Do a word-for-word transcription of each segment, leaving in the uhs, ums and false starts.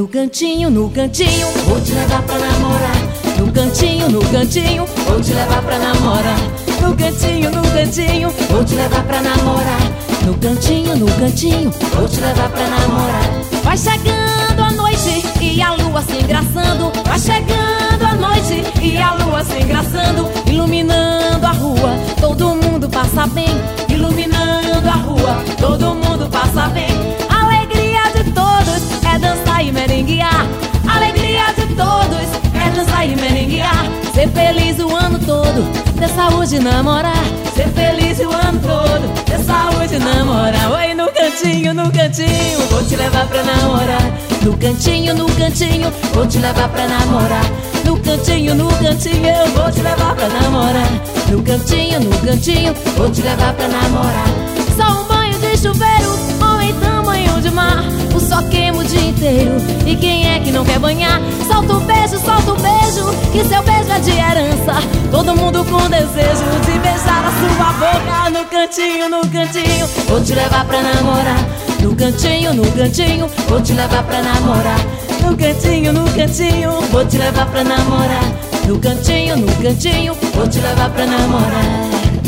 No cantinho, no cantinho, vou te levar pra namorar. No cantinho, no cantinho, vou te levar pra namorar. No cantinho, no cantinho, vou te levar pra namorar. No cantinho, no cantinho, vou te levar pra namorar. Vai chegando a noite e a lua se engraçando. Vai chegando a noite e a lua se engraçando, iluminando a rua, todo mundo passa bem. Iluminando a rua, todo mundo passa bem. A alegria de todos é dançar e merenguear. A alegria de todos é dançar e merenguear. Ser feliz o ano todo, ter saúde e namorar. Ser feliz o ano todo, ter saúde e namorar. Oi, no cantinho, no cantinho, vou te levar pra namorar. No cantinho, no cantinho, vou te levar pra namorar. No cantinho, no cantinho, eu vou te levar pra namorar. No cantinho, no cantinho, vou te levar pra namorar. Só um banho de chuveiro ou então banho de mar. O sol queima o dia inteiro e quem é que não quer banhar? Solta o beijo, solta o beijo, que seu beijo é de herança. Todo mundo com desejo de beijar a sua boca. No cantinho, no cantinho, vou te levar pra namorar. No cantinho, no cantinho, vou te levar pra namorar. No cantinho, no cantinho, vou te levar pra namorar. No cantinho, no cantinho, vou te levar pra namorar.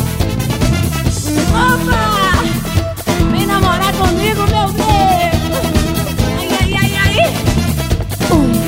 Opa! Vem namorar comigo, meu Deus! Ai, ai, ai, ai! Uh.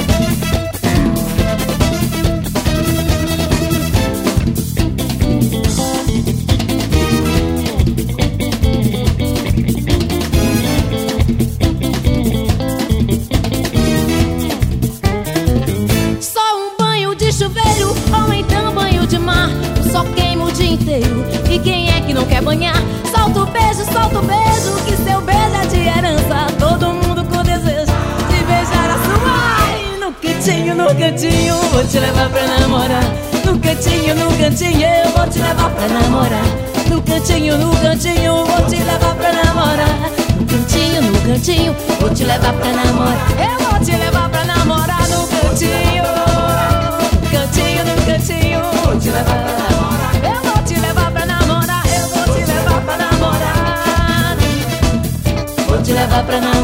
Chuveiro ou então banho de mar. O sol queima o dia inteiro e quem é que não quer banhar? Solta o beijo, solta o beijo, que seu beijo é de herança. Todo mundo com desejo de beijar a sua. Ai, no cantinho, no cantinho, vou te levar pra namorar. No cantinho, no cantinho, eu vou te levar pra namorar. No cantinho, no cantinho, vou te levar pra namorar. No cantinho, no cantinho, vou te levar pra namorar. Eu vou te levar pra namorar no cantinho. Cantinho, no cantinho, vou te levar pra namorar. Eu vou te levar pra namorar. Eu vou te levar pra namorar. Vou te levar pra namorar.